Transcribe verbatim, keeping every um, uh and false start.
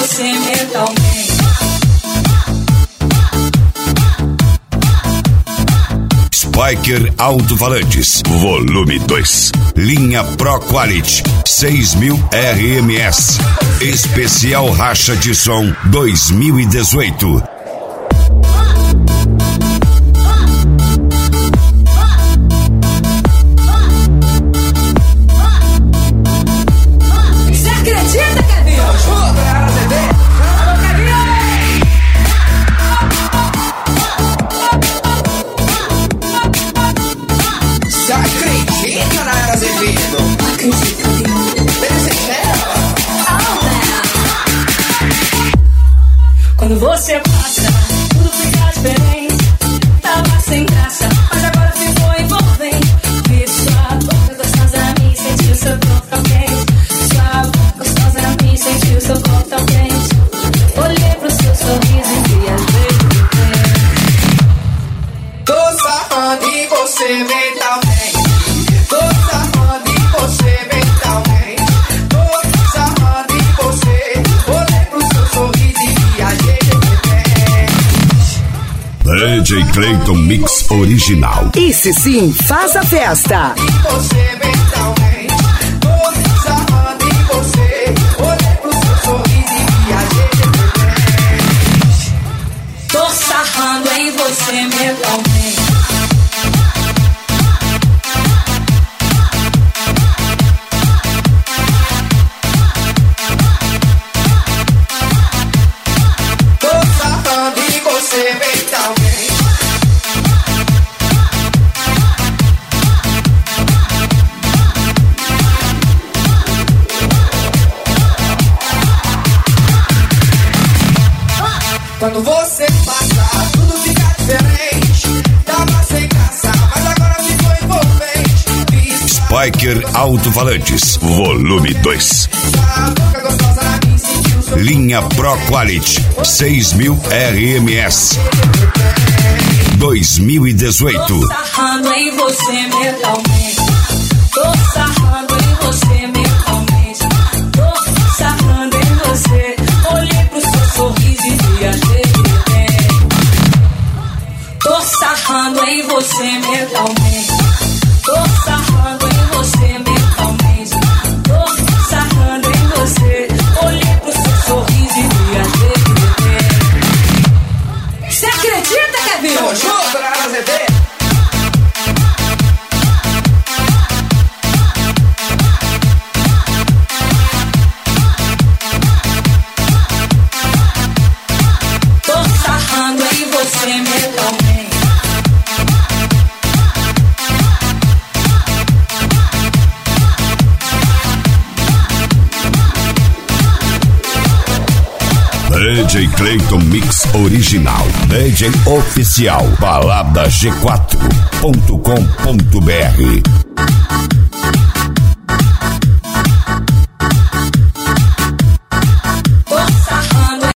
você mentalmente. Spiker Alto-Falantes, volume dois. Linha Pro Quality, seis mil R M S. Especial Racha de Som dois mil e dezoito. Você acredita, Kevin? Você acredita, Nayara Azevedo? Acredito, quando você passa, tudo fica diferente. Tava sem graça, mas agora ficou envolvente. Vi sua boca gostosa a mim, senti o seu corpo tão quente. Sua boca gostosa a mim, senti o seu corpo tão quente. Olhei pro seu sorriso e viajei de repente. Tô sarrando em você mentalmente. Tô sarrando em você mentalmente. Tô sarrando em você. Olhei pro seu sorriso e viajei de repente. D J Clayton Mix Original. Esse sim faz a festa. Em você mentalmente. Tô sarrando em você. Olhei pro seu sorriso e viajei de repente. Tô sarrando em você mentalmente. Tô sarrando em você mentalmente. Quando você passa, tudo fica diferente. Tava sem graça, mas agora ficou envolvente. Spiker Alto-Falantes, volume dois. Sua boca gostosa na mim, sentiu seu Linha Pro Quality, seis mil R M S. dois mil e dezoito. Tô sarrando em você mentalmente. Tô sarrando em você mentalmente. Tô sarrando em você. Olhei pro seu sorriso e viajei de repente. Tô sarrando em você mentalmente. Tô sarrando em você mentalmente. Tô sarrando em você. Olhei pro seu sorriso e viajei de repente. Você acredita, Kevin? Tamo junto, Nayara Azevedo. Tô sarrando em você mentalmente. D J Clayton Mix Original. D J Oficial. Balada G quatro ponto com ponto B R.